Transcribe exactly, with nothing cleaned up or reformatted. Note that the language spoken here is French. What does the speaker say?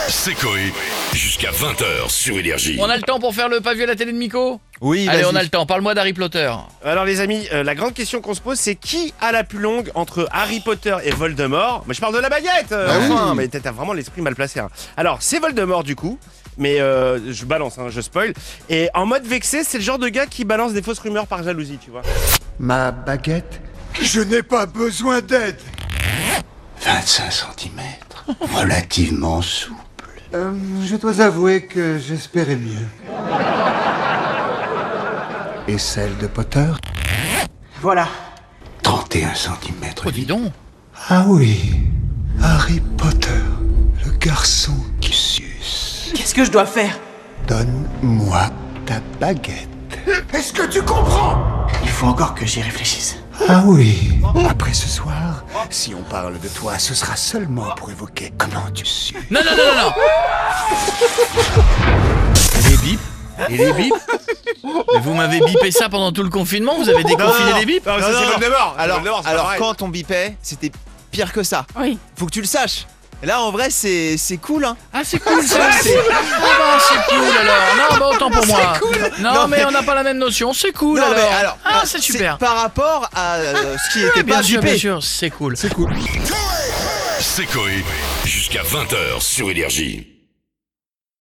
C'est Coé, jusqu'à vingt heures sur Énergie. On a le temps pour faire le pas vu à la télé de Miko? Oui, Allez, vas-y. on a le temps. Parle-moi d'Harry Potter. Alors les amis, euh, la grande question qu'on se pose, c'est qui a la plus longue entre Harry Potter et Voldemort? Mais je parle de la baguette euh, Bah enfin, oui. mais t'as t'as vraiment l'esprit mal placé. Hein. Alors, c'est Voldemort du coup, mais euh, je balance, hein, je spoil. Et en mode vexé, c'est le genre de gars qui balance des fausses rumeurs par jalousie, tu vois. Ma baguette, je n'ai pas besoin d'aide. vingt-cinq centimètres, relativement souple. Euh, je dois avouer que j'espérais mieux. Et celle de Potter? Voilà. trente et un centimètres. Oh, dis donc. Ah oui, Harry Potter, le garçon qui suce. Qu'est-ce que je dois faire? Donne-moi ta baguette. Est-ce que tu comprends? Il faut encore que j'y réfléchisse. Ah oui, après ce soir, si on parle de toi, ce sera seulement pour évoquer comment tu sues. Non, non, non, non, non. Les bips. Et les bips. Mais vous m'avez bipé ça pendant tout le confinement? Vous avez déconfiné les bips? Non, mais ça, Non, c'est non. Voldemort. Alors, Voldemort, c'est pas alors pareil. quand on bipait, c'était pire que ça. Oui. Faut que tu le saches. Et là, en vrai, c'est c'est cool, hein. Ah, c'est cool ça. C'est ah, bah, c'est cool alors. Non, bah autant pour moi. Non, Non, mais mais- on n'a pas la même notion. C'est cool Non, alors. mais alors, Ah, euh, c'est super. Par rapport à euh, ce qui était Bien pas sûr, bipé. bien sûr, c'est cool. C'est cool. C'est Coé, jusqu'à vingt heures sur Énergie.